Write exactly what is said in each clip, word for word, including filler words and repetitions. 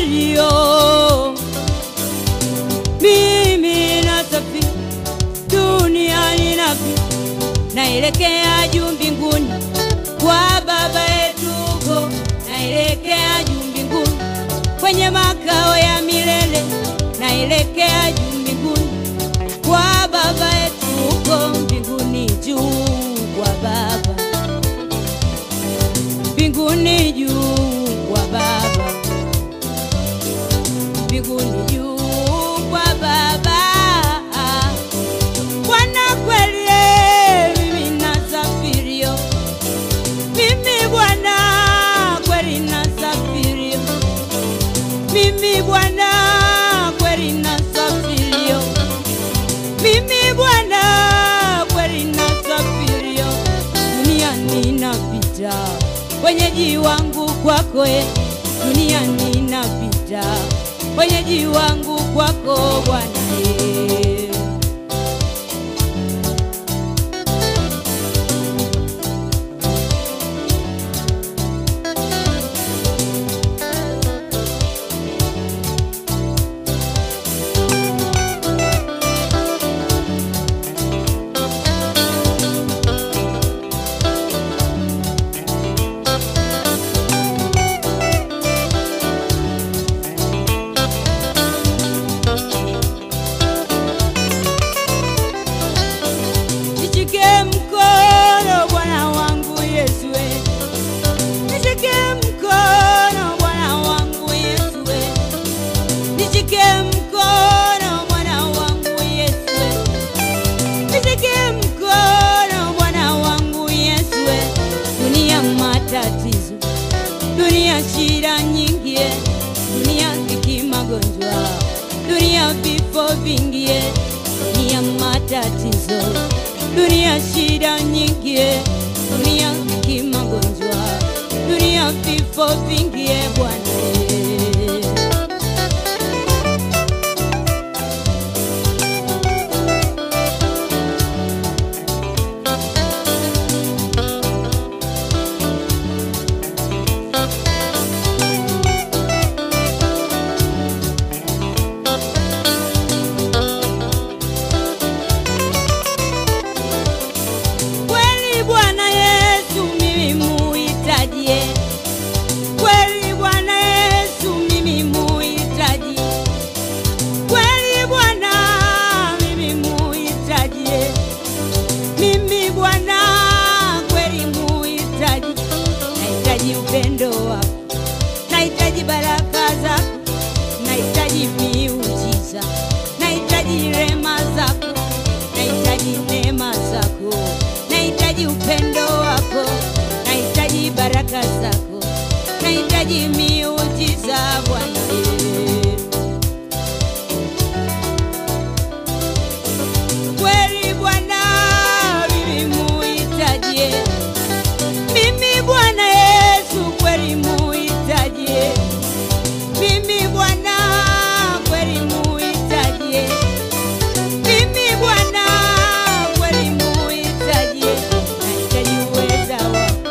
safirio, mimi nasafiri duniani napita, naelekea juu mbinguni kwa Baba yetu huko, naelekea juu mbinguni kwenye makao ya milele, naelekea juu mbinguni kwa Baba yetu huko, mbinguni juu kwa Baba, mbinguni juu kwa Baba, mbinguni juu kwa Baba. Bwana kweli mimi nasafirio, mimi Bwana kweli nasafirio, mimi Bwana kweli nasafirio, mimi Bwana kweli nasafirio, dunia ninapita, wenyeji wangu kwako, dunia ninapita, wenyeji wangu kwako Bwana. Dunia shida nyingi, dunia dhiki magonjwa, dunia vifo vingi, dunia matatizo, dunia shida nyingi, dunia dhiki magonjwa, dunia vifo vingi Bwana. Upendo wako, nahitaji baraka zako, nahitaji miujiza, nahitaji rehema zako, nahitaji neema zako, nahitaji upendo wako, nahitaji baraka zako, nahitaji miujiza Bwana. Kweli Bwana mimi muhitaji, mimi Bwana kweli muhitaji, mimi Bwana kweli muhitaji, mimi Bwana kweli muhitaji, nahitaji uweza wako.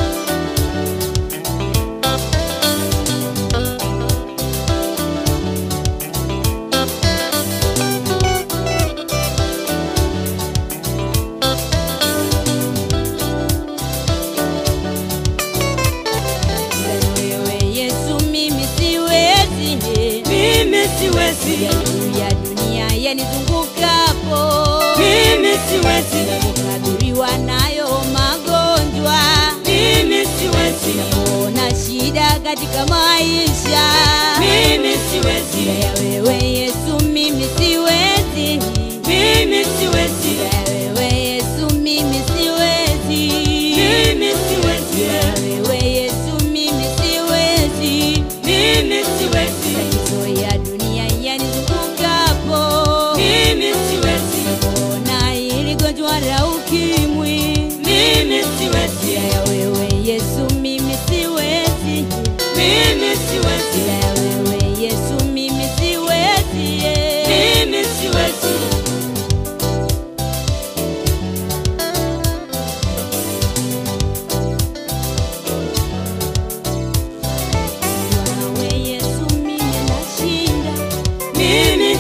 Siwezi ya dunia yanizungukapo, mimi siwezi kukabiliwa nayo magonjwa, mimi siwezi kuona shida katika maisha, mimi siwezi ya wewe Yesu, mimi siwezi, mimi siwezi ya wewe Yesu, mimi siwezi, mimi siwezi ya wewe Yesu, mimi siwezi, mimi siwezi ya dunia yanizungukapo, mimi siwezi kuona hili gonjwa la ukimwi, mimi siwezi ya wewe Yesu, mimi siwezi, mimi siwezi ya wewe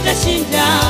nitashinda.